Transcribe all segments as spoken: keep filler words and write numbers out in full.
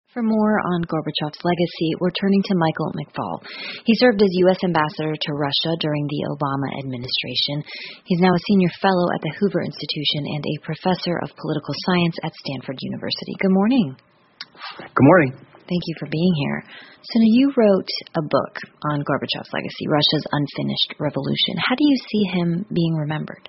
For more on Gorbachev's legacy, we're turning to Michael McFaul. He served as U S ambassador to Russia during the Obama administration. He's now a senior fellow at the Hoover Institution and a professor of political science at Stanford University. Good morning. Good morning. Thank you for being here. So now you wrote a book on Gorbachev's legacy, Russia's Unfinished Revolution. How do you see him being remembered?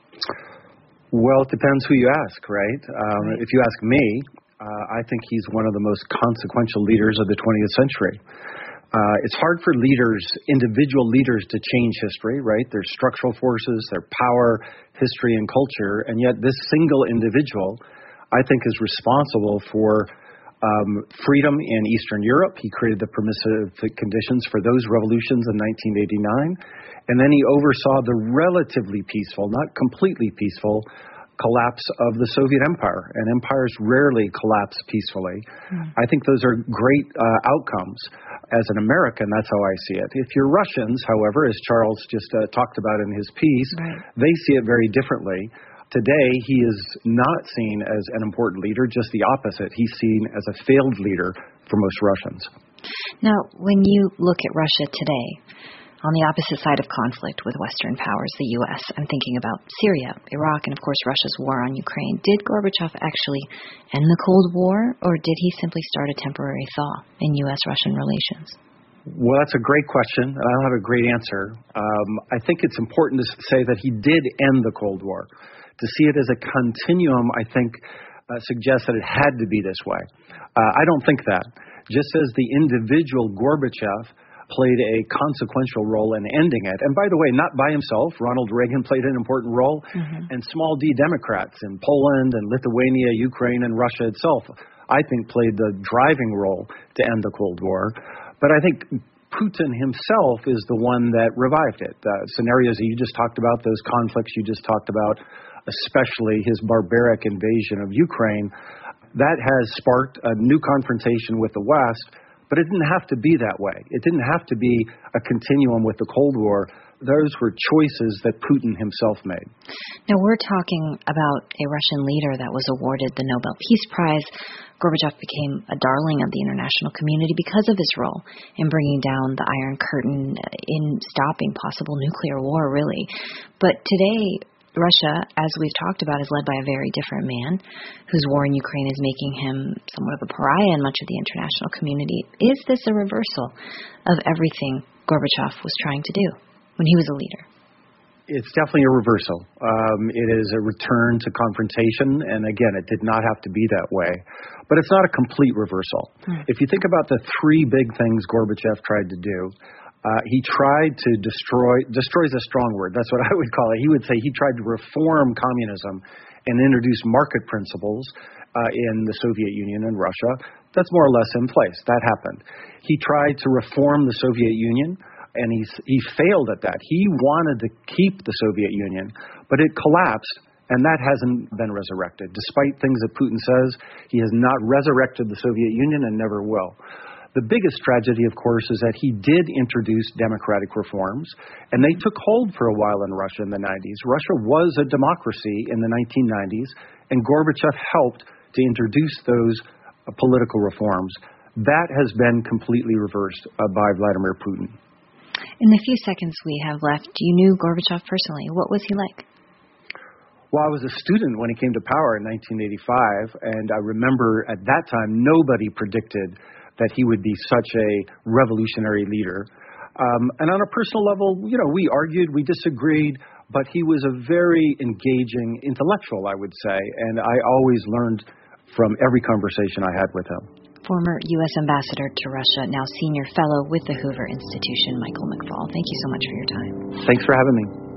Well, it depends who you ask, right? Um, right. If you ask me, Uh, I think he's one of the most consequential leaders of the twentieth century. Uh, it's hard for leaders, individual leaders, to change history, right? There's structural forces, their power, history, and culture, and yet this single individual, I think, is responsible for um, freedom in Eastern Europe. He created the permissive conditions for those revolutions in nineteen eighty-nine, and then he oversaw the relatively peaceful, not completely peaceful, collapse of the Soviet Empire, and empires rarely collapse peacefully. Mm. I think those are great uh, outcomes. As an American, that's how I see it. If you're Russians, however, as Charles just uh, talked about in his piece, right, they see it very differently. Today, he is not seen as an important leader, just the opposite. He's seen as a failed leader for most Russians. Now, when you look at Russia today, on the opposite side of conflict with Western powers, the U S, I'm thinking about Syria, Iraq, and of course Russia's war on Ukraine. Did Gorbachev actually end the Cold War, or did he simply start a temporary thaw in U S Russian relations? Well, that's a great question, and I don't have a great answer. Um, I think it's important to say that he did end the Cold War. To see it as a continuum, I think, uh, suggests that it had to be this way. Uh, I don't think that. Just as the individual Gorbachev played a consequential role in ending it. And by the way, not by himself. Ronald Reagan played an important role, mm-hmm. and small d Democrats in Poland and Lithuania, Ukraine, and Russia itself, I think, played the driving role to end the Cold War. But I think Putin himself is the one that revived it. The scenarios that you just talked about, those conflicts you just talked about, especially his barbaric invasion of Ukraine, that has sparked a new confrontation with the West. But it didn't have to be that way. It didn't have to be a continuum with the Cold War. Those were choices that Putin himself made. Now, we're talking about a Russian leader that was awarded the Nobel Peace Prize. Gorbachev became a darling of the international community because of his role in bringing down the Iron Curtain, in stopping possible nuclear war, really. But today, Russia, as we've talked about, is led by a very different man whose war in Ukraine is making him somewhat of a pariah in much of the international community. Is this a reversal of everything Gorbachev was trying to do when he was a leader? It's definitely a reversal. Um, it is a return to confrontation, and again, it did not have to be that way. But it's not a complete reversal. Hmm. If you think about the three big things Gorbachev tried to do, Uh, he tried to destroy, destroy is a strong word, that's what I would call it. He would say he tried to reform communism and introduce market principles uh, in the Soviet Union and Russia. That's more or less in place. That happened. He tried to reform the Soviet Union, and he, he failed at that. He wanted to keep the Soviet Union, but it collapsed, and that hasn't been resurrected. Despite things that Putin says, he has not resurrected the Soviet Union and never will. The biggest tragedy, of course, is that he did introduce democratic reforms, and they took hold for a while in Russia in the nineties. Russia was a democracy in the nineteen nineties, and Gorbachev helped to introduce those uh, political reforms. That has been completely reversed uh, by Vladimir Putin. In the few seconds we have left, you knew Gorbachev personally. What was he like? Well, I was a student when he came to power in nineteen eighty-five, and I remember at that time nobody predicted that he would be such a revolutionary leader. Um, and on a personal level, you know, we argued, we disagreed, but he was a very engaging intellectual, I would say, and I always learned from every conversation I had with him. Former U S ambassador to Russia, now senior fellow with the Hoover Institution, Michael McFaul. Thank you so much for your time. Thanks for having me.